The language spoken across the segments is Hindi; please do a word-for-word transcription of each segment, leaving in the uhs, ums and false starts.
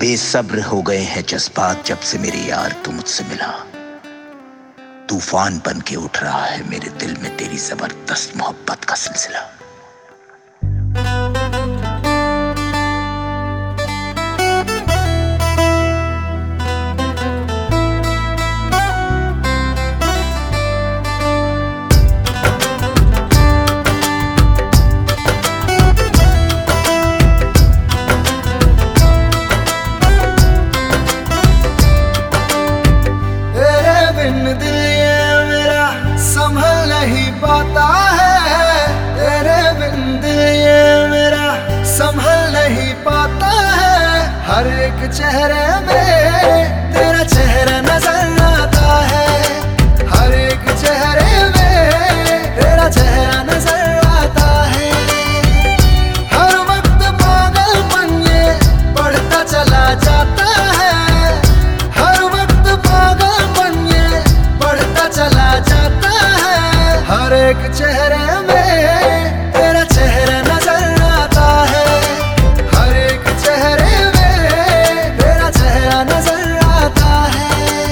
बेसब्र हो गए हैं जज्बात जब से मेरे यार तू मुझसे मिला। तूफान बन के उठ रहा है मेरे दिल में तेरी जबरदस्त मोहब्बत का सिलसिला। दिल ये मेरा संभल नहीं पाता है, तेरे बिन दिल ये मेरा संभल नहीं पाता है। हर एक चेहरे में तेरा चेहरा नजर आता है, हर एक चेहरे में तेरा चेहरा नजर आता है। हर वक्त पागलपन ये बढ़ता चला जाता है, हर एक चेहरे में तेरा चेहरा नजर आता है, हर एक चेहरे में तेरा चेहरा नजर आता है।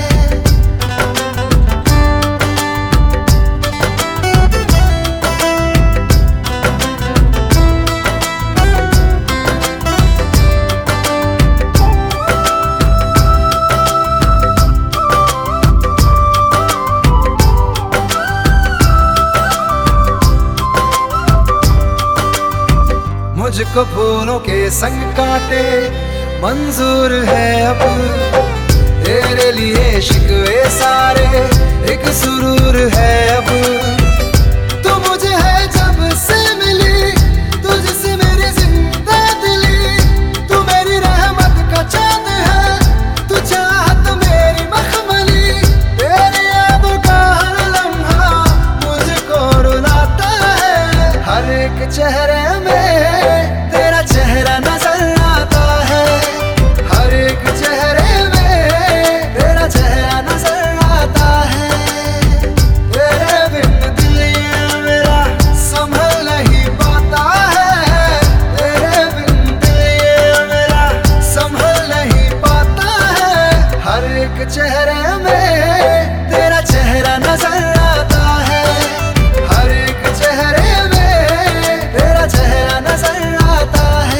मुझको फूलों के संग काटे मंजूर है अब, तेरे लिए शिकवे सारे एक सुरूर है अब। तू मुझे है जब से मिली, तुझसे मेरी जिंदा दिली, तू मेरी रहमत का चांद है, तू चाहत मेरी मखमली। तेरी यादों का हर लम्हा मुझको रुलाता है, हर एक चेहरे में चेहरा नजर आता है, हर एक चेहरे में तेरा चेहरा नजर आता है। तेरे बिन दिल ये मेरा संभल नहीं पाता है, तेरे बिन दिल ये मेरा संभल नहीं पाता है। हर एक चेहरे में तेरा चेहरा नजर आता है, हर एक चेहरे में तेरा चेहरा नजर आता है।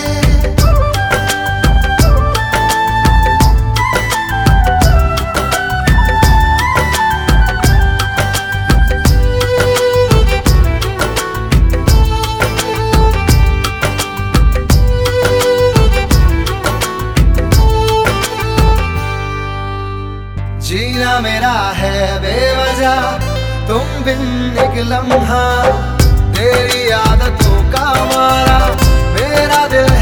जीना मेरा है बेवजह तुम बिन एक लम्हा, तेरी आदतों का मारा मेरा दिल